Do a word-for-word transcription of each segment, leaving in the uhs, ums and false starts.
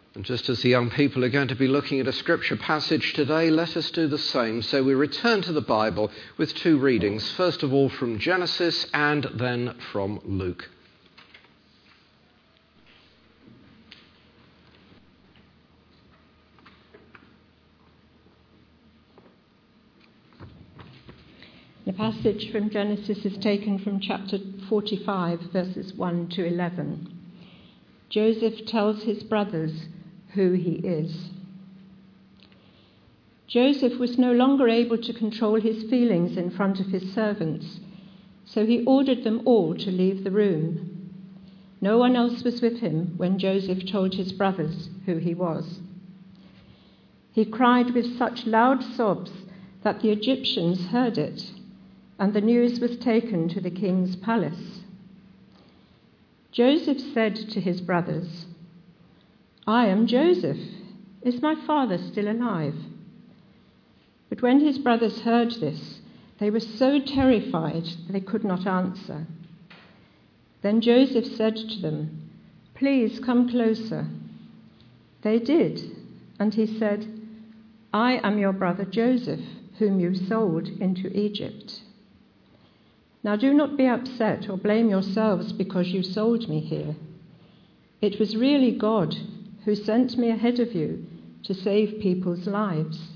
And just as the young people are going to be looking at a scripture passage today, let us do the same. So we return to the Bible with two readings, first of all from Genesis and then from Luke. The passage from Genesis is taken from chapter forty-five, verses one to eleven. Joseph tells his brothers who he is. Joseph was no longer able to control his feelings in front of his servants, so he ordered them all to leave the room. No one else was with him when Joseph told his brothers who he was. He cried with such loud sobs that the Egyptians heard it, and the news was taken to the king's palace. Joseph said to his brothers, "I am Joseph. Is my father still alive?" But when his brothers heard this, they were so terrified they could not answer. Then Joseph said to them, "Please come closer." They did, and he said, "I am your brother Joseph, whom you sold into Egypt. Now do not be upset or blame yourselves because you sold me here. It was really God who sent me ahead of you to save people's lives.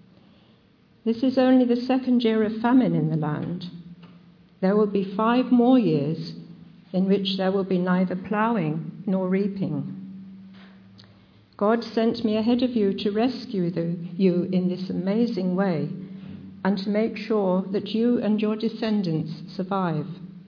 This is only the second year of famine in the land. There will be five more years in which there will be neither ploughing nor reaping. God sent me ahead of you to rescue the, you in this amazing way, and to make sure that you and your descendants survive.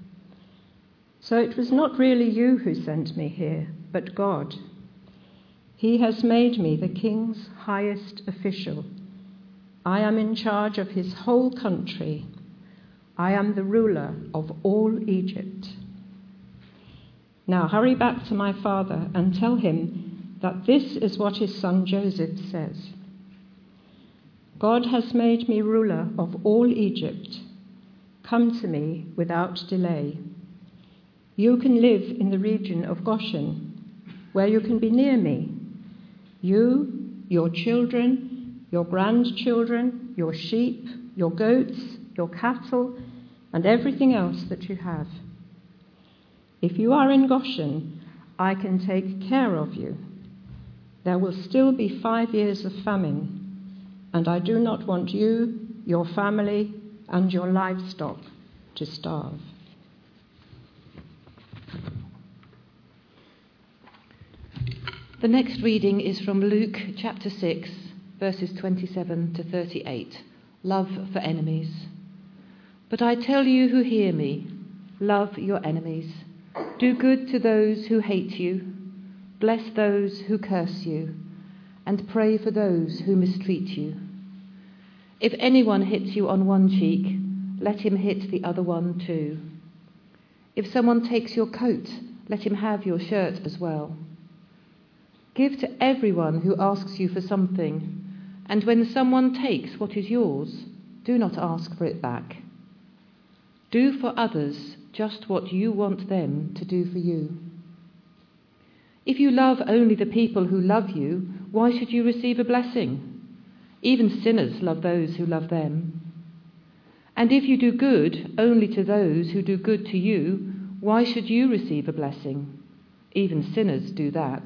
So it was not really you who sent me here, but God. He has made me the king's highest official. I am in charge of his whole country. I am the ruler of all Egypt. Now hurry back to my father and tell him that this is what his son Joseph says. God has made me ruler of all Egypt. Come to me without delay. You can live in the region of Goshen, where you can be near me. You, your children, your grandchildren, your sheep, your goats, your cattle, and everything else that you have. If you are in Goshen, I can take care of you. There will still be five years of famine, and I do not want you, your family, and your livestock to starve." The next reading is from Luke chapter six, verses twenty-seven to thirty-eight. Love for enemies. "But I tell you who hear me, love your enemies. Do good to those who hate you. Bless those who curse you, and pray for those who mistreat you. If anyone hits you on one cheek, let him hit the other one too. If someone takes your coat, let him have your shirt as well. Give to everyone who asks you for something, and when someone takes what is yours, do not ask for it back. Do for others just what you want them to do for you. If you love only the people who love you, why should you receive a blessing? Even sinners love those who love them. And if you do good only to those who do good to you, why should you receive a blessing? Even sinners do that.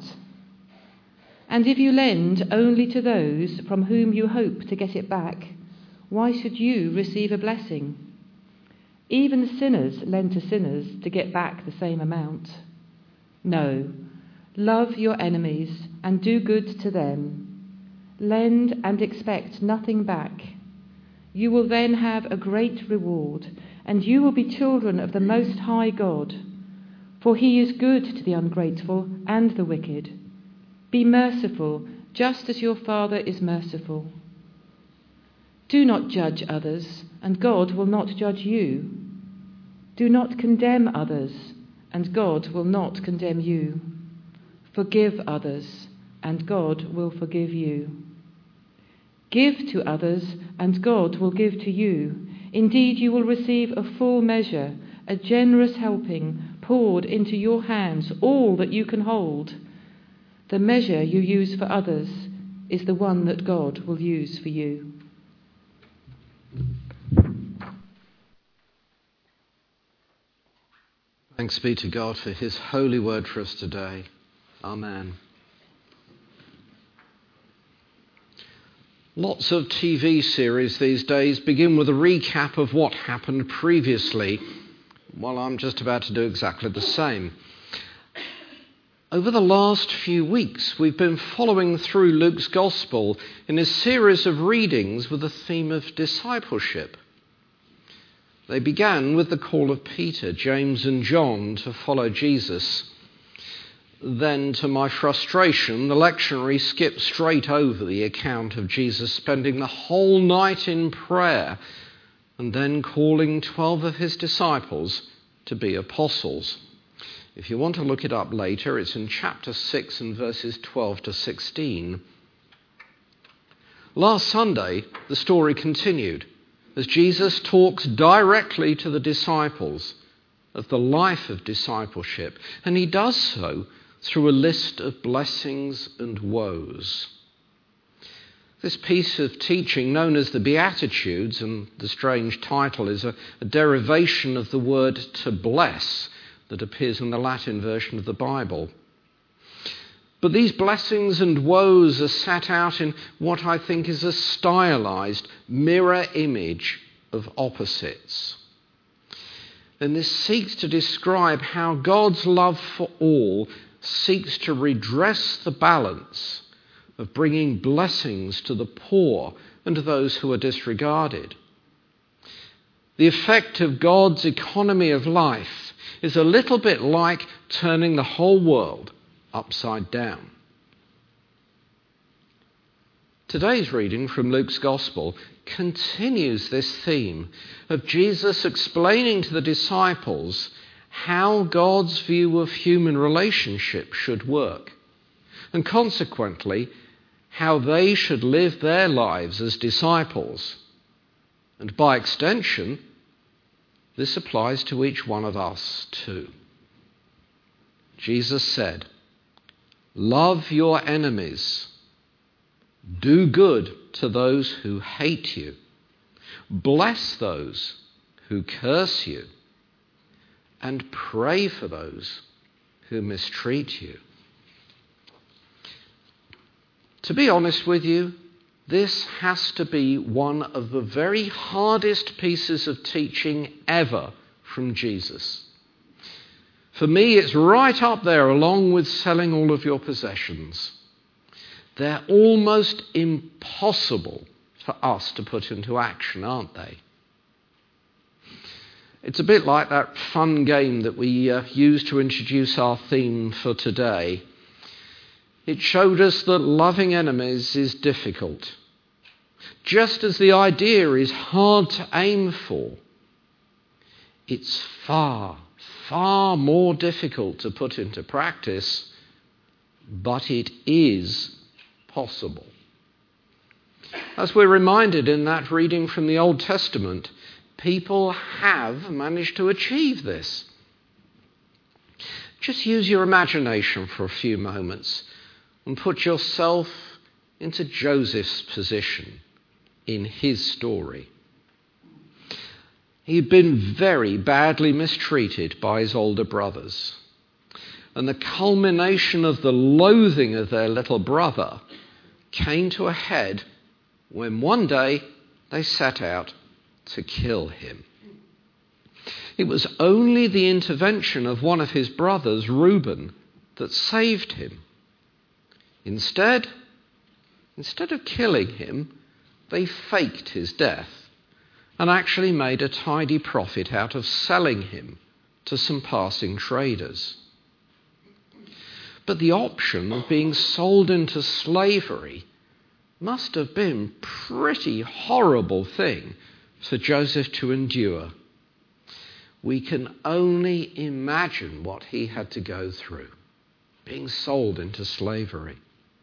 And if you lend only to those from whom you hope to get it back, why should you receive a blessing? Even sinners lend to sinners to get back the same amount. No, love your enemies and do good to them. Lend and expect nothing back. You will then have a great reward, and you will be children of the Most High God. For he is good to the ungrateful and the wicked. Be merciful, just as your Father is merciful. Do not judge others, and God will not judge you. Do not condemn others, and God will not condemn you. Forgive others, and God will forgive you. Give to others, and God will give to you. Indeed, you will receive a full measure, a generous helping, poured into your hands, all that you can hold. The measure you use for others is the one that God will use for you. Thanks be to God for his holy word for us today. Amen. Lots of T V series these days begin with a recap of what happened previously. Well, I'm just about to do exactly the same. Over the last few weeks, we've been following through Luke's Gospel in a series of readings with the theme of discipleship. They began with the call of Peter, James and John to follow Jesus. Then, to my frustration, the lectionary skipped straight over the account of Jesus spending the whole night in prayer and then calling twelve of his disciples to be apostles. If you want to look it up later, it's in chapter six and verses twelve to sixteen. Last Sunday, the story continued as Jesus talks directly to the disciples of the life of discipleship, and he does so through a list of blessings and woes. This piece of teaching, known as the Beatitudes, and the strange title is a, a derivation of the word to bless that appears in the Latin version of the Bible. But these blessings and woes are set out in what I think is a stylized mirror image of opposites. And this seeks to describe how God's love for all seeks to redress the balance of bringing blessings to the poor and to those who are disregarded. The effect of God's economy of life is a little bit like turning the whole world upside down. Today's reading from Luke's Gospel continues this theme of Jesus explaining to the disciples how God's view of human relationship should work, and consequently, how they should live their lives as disciples. And by extension, this applies to each one of us too. Jesus said, "Love your enemies. Do good to those who hate you. Bless those who curse you. And pray for those who mistreat you." To be honest with you, this has to be one of the very hardest pieces of teaching ever from Jesus. For me, it's right up there along with selling all of your possessions. They're almost impossible for us to put into action, aren't they? It's a bit like that fun game that we uh, used to introduce our theme for today. It showed us that loving enemies is difficult. Just as the idea is hard to aim for, it's far, far more difficult to put into practice, but it is possible. As we're reminded in that reading from the Old Testament, people have managed to achieve this. Just use your imagination for a few moments and put yourself into Joseph's position in his story. He'd been very badly mistreated by his older brothers, and the culmination of the loathing of their little brother came to a head when one day they set out to kill him. It was only the intervention of one of his brothers, Reuben, that saved him. Instead, instead of killing him, they faked his death and actually made a tidy profit out of selling him to some passing traders. But the option of being sold into slavery must have been a pretty horrible thing for Joseph to endure. We can only imagine what he had to go through, being sold into slavery.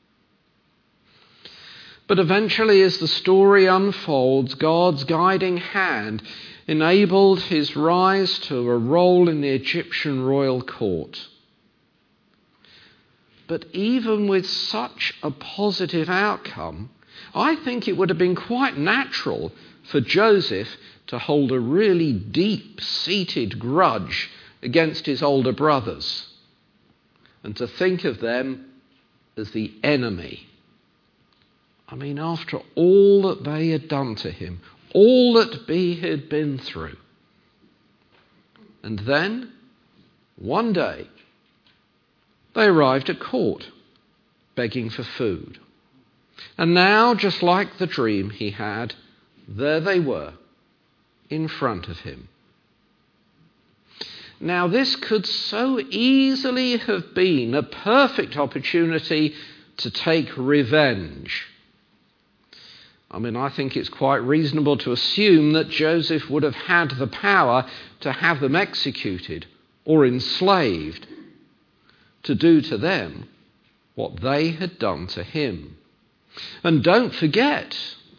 But eventually, as the story unfolds, God's guiding hand enabled his rise to a role in the Egyptian royal court. But even with such a positive outcome, I think it would have been quite natural for Joseph to hold a really deep-seated grudge against his older brothers and to think of them as the enemy. I mean, after all that they had done to him, all that he had been through. And then, one day, they arrived at court, begging for food. And now, just like the dream he had, there they were, in front of him. Now, this could so easily have been a perfect opportunity to take revenge. I mean, I think it's quite reasonable to assume that Joseph would have had the power to have them executed or enslaved, to do to them what they had done to him. And don't forget,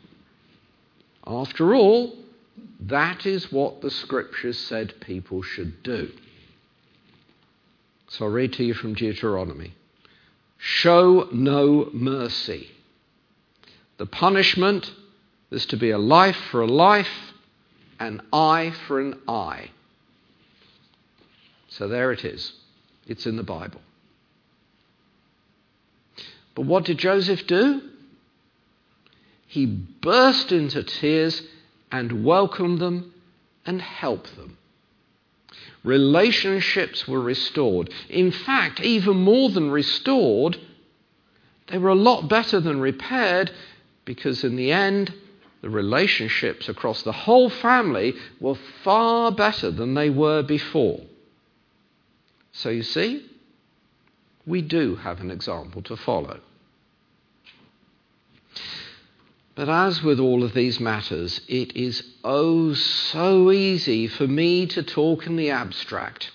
after all, that is what the Scriptures said people should do. So I'll read to you from Deuteronomy. Show no mercy. The punishment is to be a life for a life, an eye for an eye. So there it is. It's in the Bible. But what did Joseph do? He burst into tears and welcomed them and helped them. Relationships were restored. In fact, even more than restored, they were a lot better than repaired, because in the end, the relationships across the whole family were far better than they were before. So you see, we do have an example to follow. But as with all of these matters, it is oh so easy for me to talk in the abstract.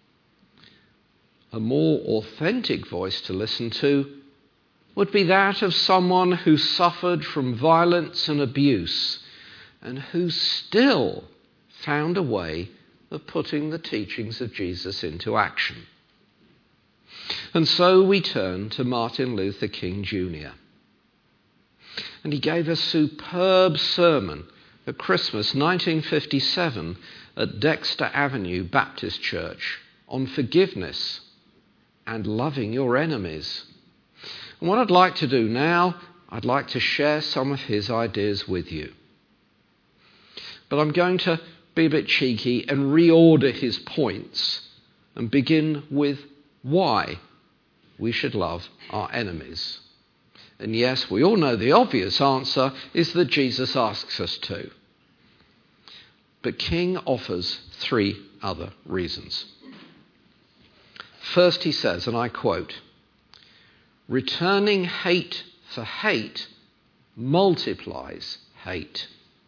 A more authentic voice to listen to would be that of someone who suffered from violence and abuse and who still found a way of putting the teachings of Jesus into action. And so we turn to Martin Luther King Junior And he gave a superb sermon at Christmas nineteen fifty-seven at Dexter Avenue Baptist Church on forgiveness and loving your enemies. And what I'd like to do now, I'd like to share some of his ideas with you. But I'm going to be a bit cheeky and reorder his points and begin with why we should love our enemies. And yes, we all know the obvious answer is that Jesus asks us to. But King offers three other reasons. First, he says, and I quote, "Returning hate for hate multiplies hate."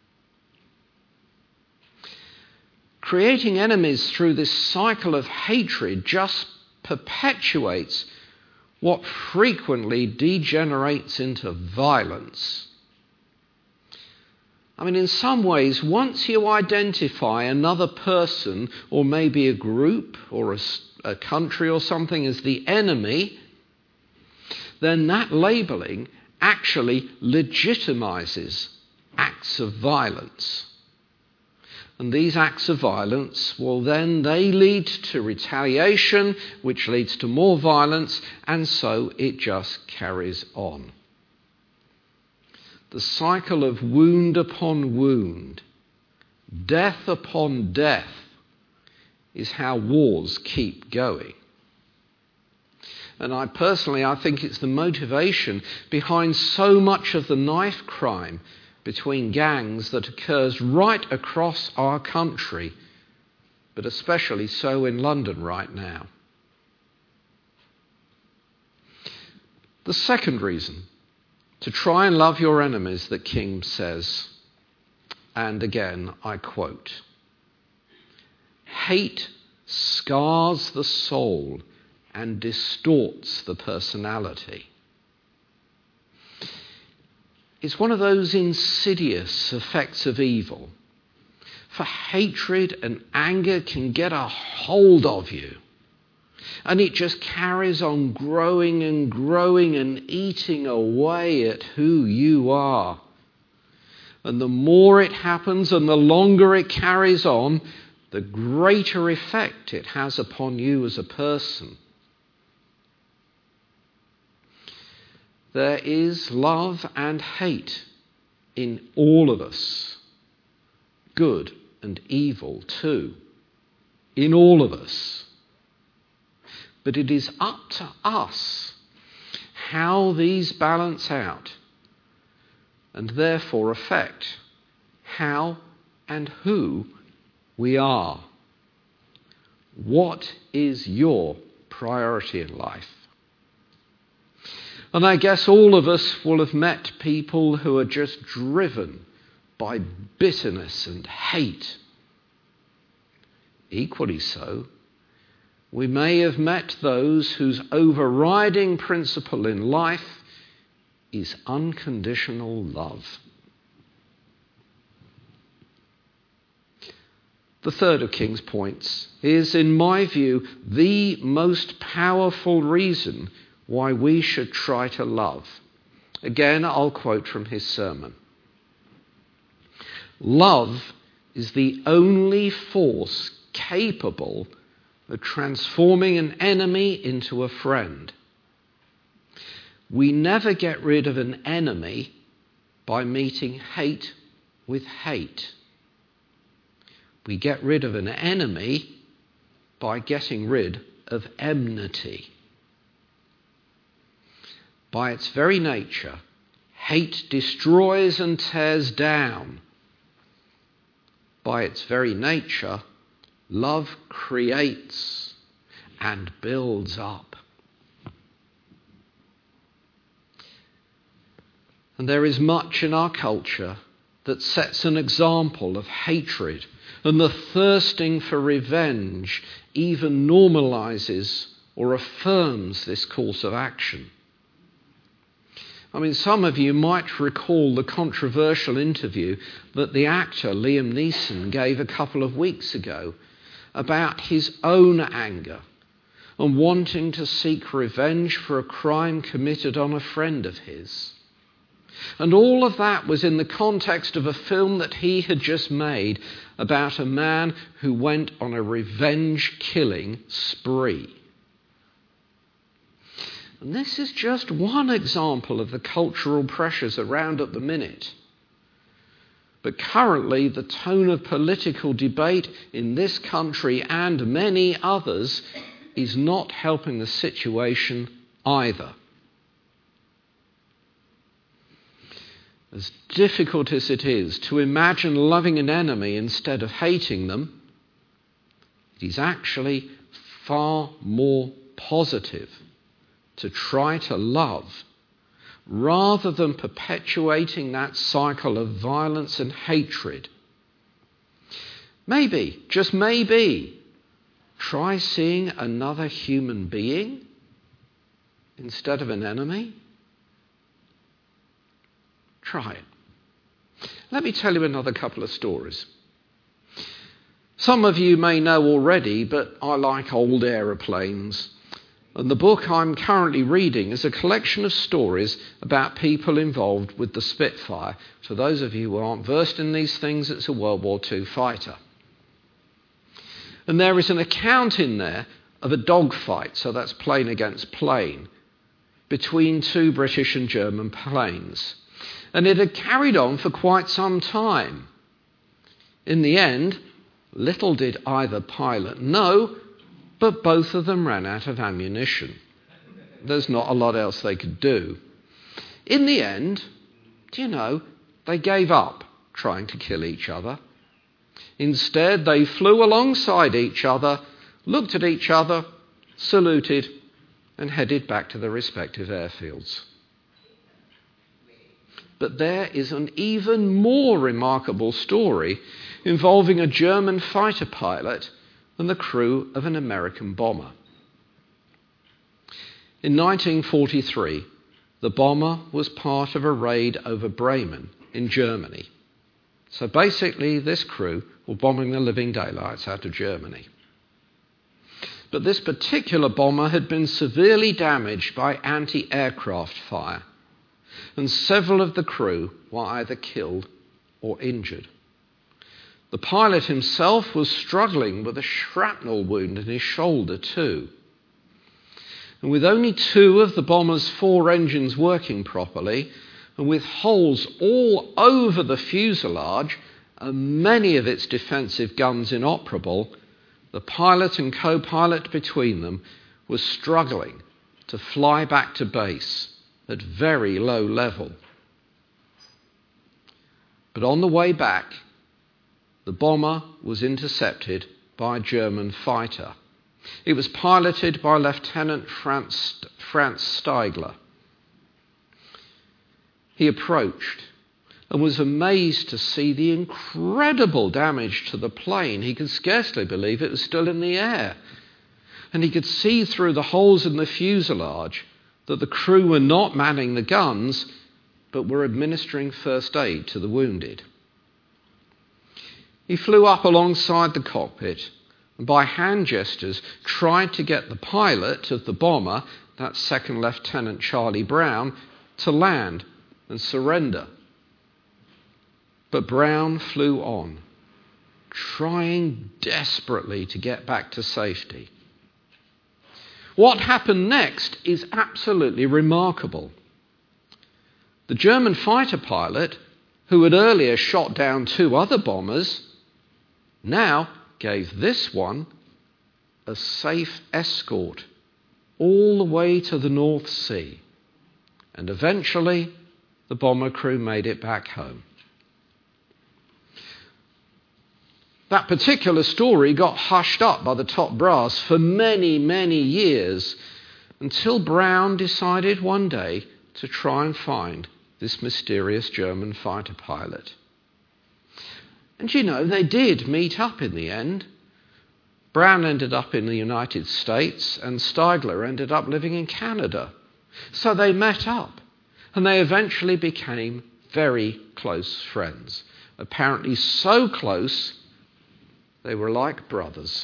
Creating enemies through this cycle of hatred just perpetuates what frequently degenerates into violence. I mean, in some ways, once you identify another person or maybe a group or a, a country or something as the enemy, then that labeling actually legitimizes acts of violence. And these acts of violence, well then they lead to retaliation, which leads to more violence, and so it just carries on. The cycle of wound upon wound, death upon death, is how wars keep going. And I personally, I think it's the motivation behind so much of the knife crime between gangs that occurs right across our country, but especially so in London right now. The second reason, to try and love your enemies, that King says, and again I quote, "Hate scars the soul and distorts the personality." It's one of those insidious effects of evil. For hatred and anger can get a hold of you. And it just carries on growing and growing and eating away at who you are. And the more it happens and the longer it carries on, the greater effect it has upon you as a person. There is love and hate in all of us. Good and evil too. In all of us. But it is up to us how these balance out and therefore affect how and who we are. What is your priority in life? And I guess all of us will have met people who are just driven by bitterness and hate. Equally so, we may have met those whose overriding principle in life is unconditional love. The third of King's points is, in my view, the most powerful reason why we should try to love. Again, I'll quote from his sermon. Love is the only force capable of transforming an enemy into a friend. We never get rid of an enemy by meeting hate with hate. We get rid of an enemy by getting rid of enmity. By its very nature, hate destroys and tears down. By its very nature, love creates and builds up. And there is much in our culture that sets an example of hatred, and the thirsting for revenge even normalizes or affirms this course of action. I mean, some of you might recall the controversial interview that the actor Liam Neeson gave a couple of weeks ago about his own anger and wanting to seek revenge for a crime committed on a friend of his. And all of that was in the context of a film that he had just made about a man who went on a revenge-killing spree. And this is just one example of the cultural pressures around at the minute. But currently, the tone of political debate in this country and many others is not helping the situation either. As difficult as it is to imagine loving an enemy instead of hating them, it is actually far more positive to try to love rather than perpetuating that cycle of violence and hatred. Maybe, just maybe, try seeing another human being instead of an enemy. Try it. Let me tell you another couple of stories. Some of you may know already, but I like old aeroplanes. And the book I'm currently reading is a collection of stories about people involved with the Spitfire. For those of you who aren't versed in these things, it's a World War Two fighter. And there is an account in there of a dogfight, so that's plane against plane, between two British and German planes. And it had carried on for quite some time. In the end, little did either pilot know, but both of them ran out of ammunition. There's not a lot else they could do. In the end, do you know, they gave up trying to kill each other. Instead, they flew alongside each other, looked at each other, saluted, and headed back to their respective airfields. But there is an even more remarkable story involving a German fighter pilot and the crew of an American bomber. In nineteen forty-three, the bomber was part of a raid over Bremen in Germany. So basically, this crew were bombing the living daylights out of Germany. But this particular bomber had been severely damaged by anti-aircraft fire, and several of the crew were either killed or injured. The pilot himself was struggling with a shrapnel wound in his shoulder too. And with only two of the bomber's four engines working properly, and with holes all over the fuselage and many of its defensive guns inoperable, the pilot and co-pilot between them were struggling to fly back to base at very low level. But on the way back, the bomber was intercepted by a German fighter. It was piloted by Lieutenant Franz, Franz Steigler. He approached and was amazed to see the incredible damage to the plane. He could scarcely believe it was still in the air. And he could see through the holes in the fuselage that the crew were not manning the guns, but were administering first aid to the wounded. He flew up alongside the cockpit and by hand gestures tried to get the pilot of the bomber, that's Second Lieutenant Charlie Brown, to land and surrender. But Brown flew on, trying desperately to get back to safety. What happened next is absolutely remarkable. The German fighter pilot, who had earlier shot down two other bombers, now gave this one a safe escort all the way to the North Sea. And eventually, the bomber crew made it back home. That particular story got hushed up by the top brass for many, many years until Brown decided one day to try and find this mysterious German fighter pilot. And you know, they did meet up in the end. Brown ended up in the United States and Steigler ended up living in Canada. So they met up and they eventually became very close friends. Apparently so close they were like brothers.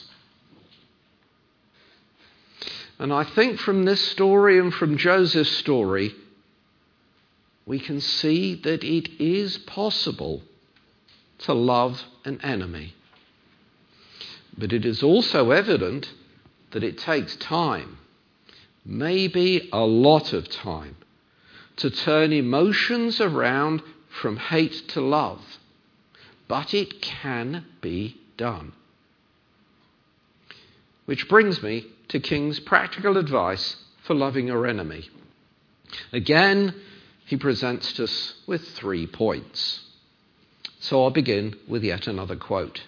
And I think from this story and from Joseph's story, we can see that it is possible to love an enemy. But it is also evident that it takes time, maybe a lot of time, to turn emotions around from hate to love. But it can be done. Which brings me to King's practical advice for loving your enemy. Again, he presents us with three points. So I'll begin with yet another quote.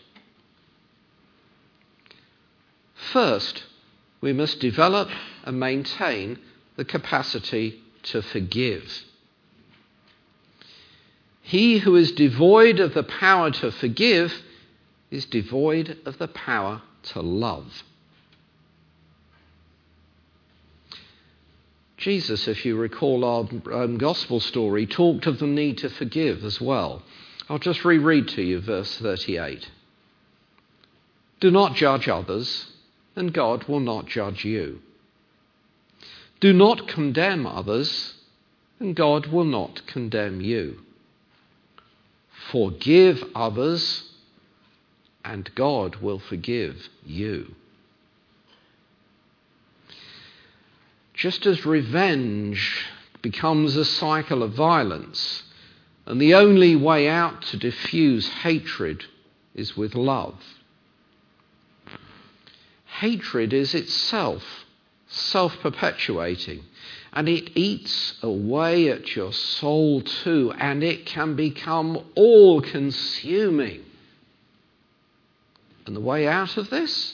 First, we must develop and maintain the capacity to forgive. He who is devoid of the power to forgive is devoid of the power to love. Jesus, if you recall our um, gospel story, talked of the need to forgive as well. I'll just reread to you verse thirty-eight. Do not judge others, and God will not judge you. Do not condemn others, and God will not condemn you. Forgive others, and God will forgive you. Just as revenge becomes a cycle of violence, and the only way out to diffuse hatred is with love. Hatred is itself self-perpetuating, and it eats away at your soul too, and it can become all-consuming. And the way out of this?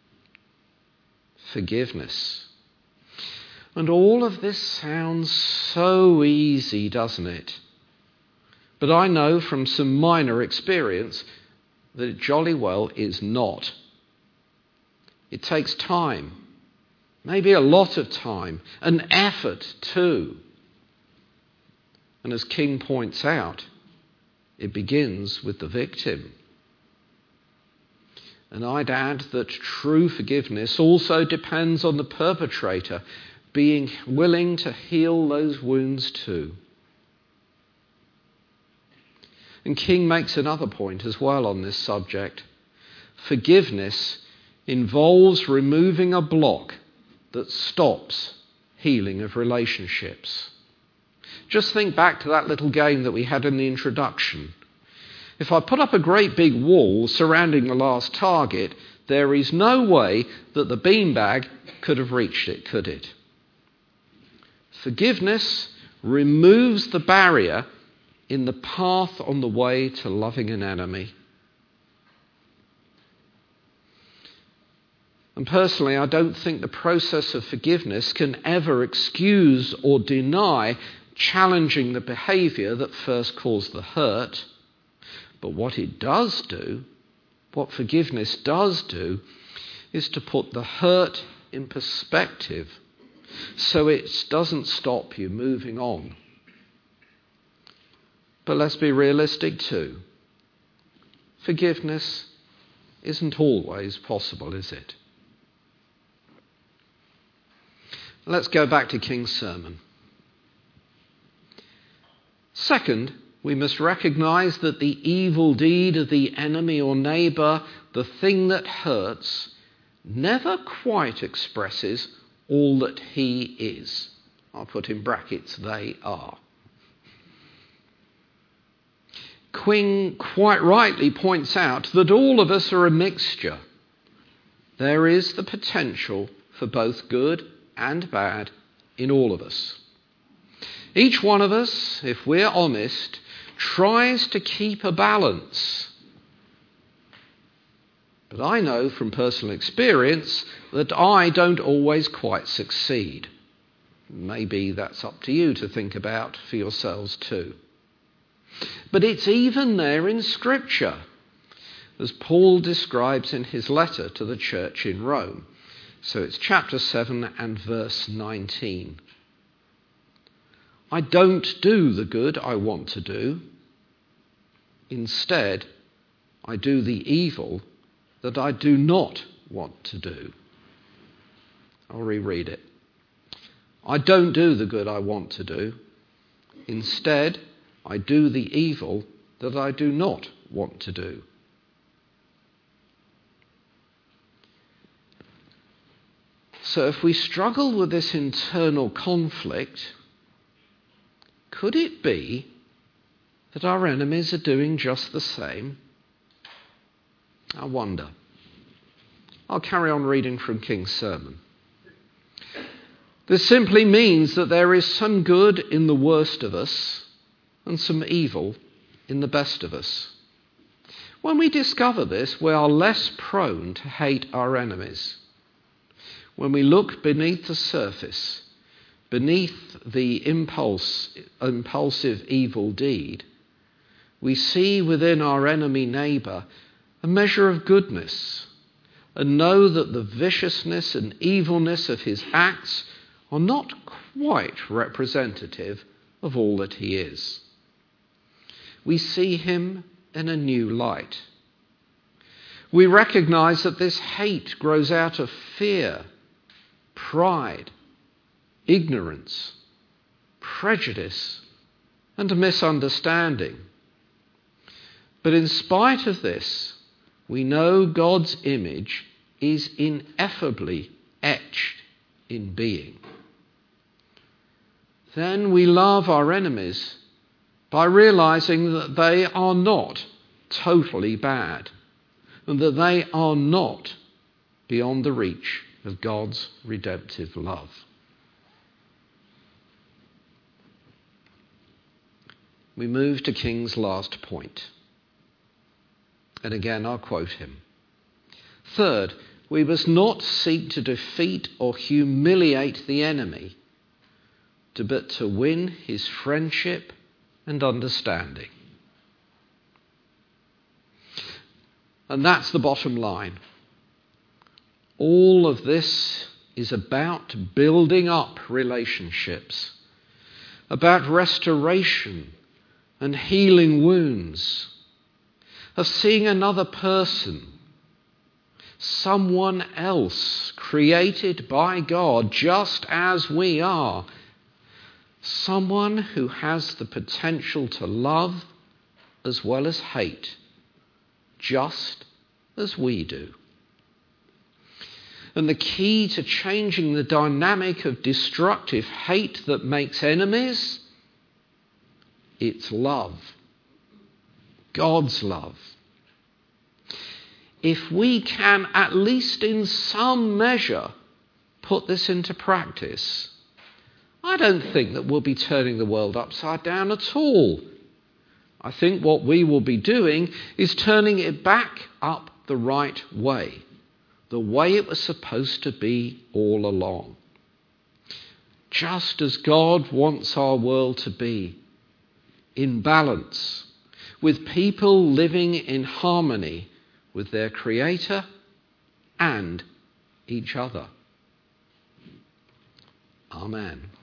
Forgiveness. And all of this sounds so easy, doesn't it? But I know from some minor experience that it jolly well is not. It takes time, maybe a lot of time, and effort too. And as King points out, it begins with the victim. And I'd add that true forgiveness also depends on the perpetrator being willing to heal those wounds too. And King makes another point as well on this subject. Forgiveness involves removing a block that stops healing of relationships. Just think back to that little game that we had in the introduction. If I put up a great big wall surrounding the last target, there is no way that the beanbag could have reached it, could it? Forgiveness removes the barrier in the path on the way to loving an enemy. And personally, I don't think the process of forgiveness can ever excuse or deny challenging the behaviour that first caused the hurt. But what it does do, what forgiveness does do, is to put the hurt in perspective so it doesn't stop you moving on. But let's be realistic too. Forgiveness isn't always possible, is it? Let's go back to King's sermon. Second, we must recognise that the evil deed of the enemy or neighbour, the thing that hurts, never quite expresses all that he is. I'll put in brackets, they are. King quite rightly points out that all of us are a mixture. There is the potential for both good and bad in all of us. Each one of us, if we're honest, tries to keep a balance. But I know from personal experience that I don't always quite succeed. Maybe that's up to you to think about for yourselves too. But it's even there in Scripture, as Paul describes in his letter to the church in Rome. So it's chapter seven and verse nineteen. I don't do the good I want to do. Instead, I do the evil that I do not want to do. I'll reread it. I don't do the good I want to do. Instead, I do the evil that I do not want to do. So if we struggle with this internal conflict, could it be that our enemies are doing just the same? I wonder. I'll carry on reading from King's sermon. This simply means that there is some good in the worst of us and some evil in the best of us. When we discover this, we are less prone to hate our enemies. When we look beneath the surface, beneath the impulse, impulsive evil deed, we see within our enemy neighbour a measure of goodness, and know that the viciousness and evilness of his acts are not quite representative of all that he is. We see him in a new light. We recognise that this hate grows out of fear, pride, ignorance, prejudice, and misunderstanding. But in spite of this, we know God's image is ineffably etched in being. Then we love our enemies by realizing that they are not totally bad and that they are not beyond the reach of God's redemptive love. We move to King's last point. And again, I'll quote him. Third, we must not seek to defeat or humiliate the enemy, but to win his friendship and understanding. And that's the bottom line. All of this is about building up relationships, about restoration and healing wounds, of seeing another person someone else created by God just as we are. Someone who has the potential to love as well as hate, just as we do. And the key to changing the dynamic of destructive hate that makes enemies, it's love. God's love. If we can, at least in some measure, put this into practice, I don't think that we'll be turning the world upside down at all. I think what we will be doing is turning it back up the right way, the way it was supposed to be all along. Just as God wants our world to be, in balance, with people living in harmony with their Creator and each other. Amen.